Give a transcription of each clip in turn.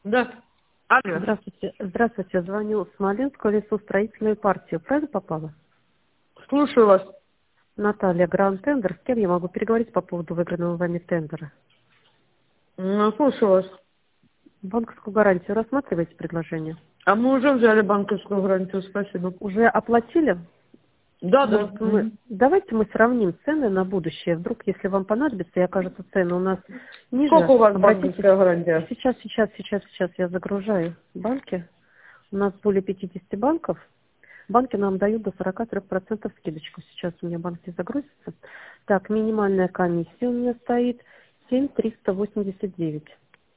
Да. Алло. Здравствуйте. Здравствуйте. Звоню в Смоленскую лесостроительную партию. Правильно попала? Слушаю вас. Наталья, Гранд Тендер. С кем я могу переговорить по поводу выигранного вами тендера? Слушаю вас. Банковскую гарантию рассматриваете предложение? А мы уже взяли банковскую гарантию, спасибо. Уже оплатили? Да, да. Может, давайте мы сравним цены на будущее. Вдруг, если вам понадобится, и окажется цены у нас ниже, Сколько у вас обратитесь. банковская гарантия? Сейчас я загружаю банки. У нас более 50 банков. Банки нам дают до 43% скидочку. Сейчас у меня банки загрузятся. Так, минимальная комиссия у меня стоит 7,389.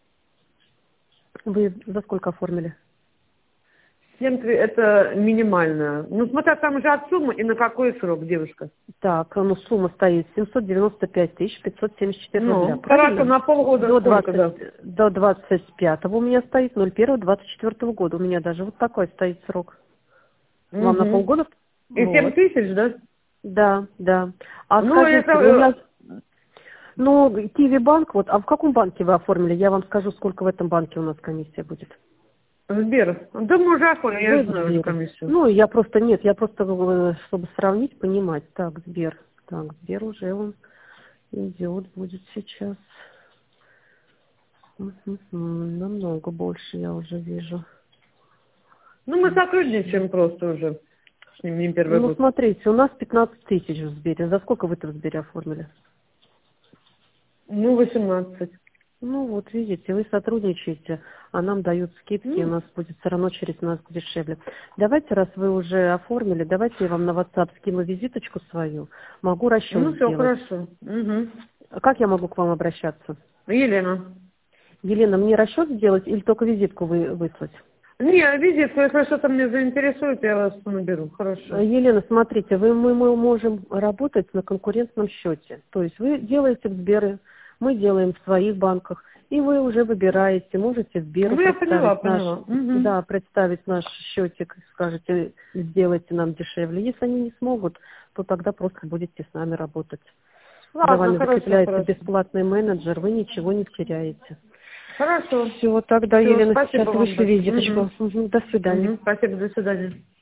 Вы за сколько оформили? 7 это минимальная. Ну, смотря там же от суммы и на какой срок, девушка. Так, ну сумма стоит 795 574 рубля. Ну, хорошо, Правильно? на полгода До сколько, 20, да? до 25 у меня стоит 01/24 года. У меня даже вот такой стоит срок. Вам на Угу. полгода? И 7 Вот. тысяч, да? Да, да. А Ну, скажите, это у меня... Ну, Киви банк, вот, а в каком банке вы оформили? Я вам скажу, сколько в этом банке у нас комиссия будет. Сбер. Да мы уже оформили, я Вы же в знаю уже Сбере. комиссию. Ну, я просто, чтобы сравнить, понимать. Так, Сбер. Так, Сбер уже он идет, будет сейчас. Намного больше я уже вижу. Ну, мы сотрудничаем просто уже. С ним не первый Ну, год. смотрите, у нас 15 тысяч в Сбере. За сколько вы-то в Сбере оформили? Ну, 18. Ну, вот видите, вы сотрудничаете, а нам дают скидки, у Ну, нас будет все равно через нас дешевле. Давайте, раз вы уже оформили, давайте я вам на WhatsApp скину визиточку свою. Могу расчет ну все, сделать. хорошо. Угу. А как я могу к вам обращаться? Елена. Елена, мне расчет сделать или только визитку выслать? Не, визитку, если что-то мне заинтересует, я вас наберу. Хорошо. Елена, смотрите, мы можем работать на конкурентном счете. То есть вы делаете в Сберы, мы делаем в своих банках, и вы уже выбираете, можете Сберу Ну, я поняла, представить наш, поняла. Угу. да, представить наш счетик, скажете, сделайте нам дешевле. Если они не смогут, то тогда просто будете с нами работать. За Ладно, вами хорошо, закрепляется хорошо. бесплатный менеджер, вы ничего не теряете. Хорошо. Все, тогда, Все, Елена, спасибо сейчас вам вышлю большое. визиточку. Угу. До свидания. Угу. Спасибо, до свидания.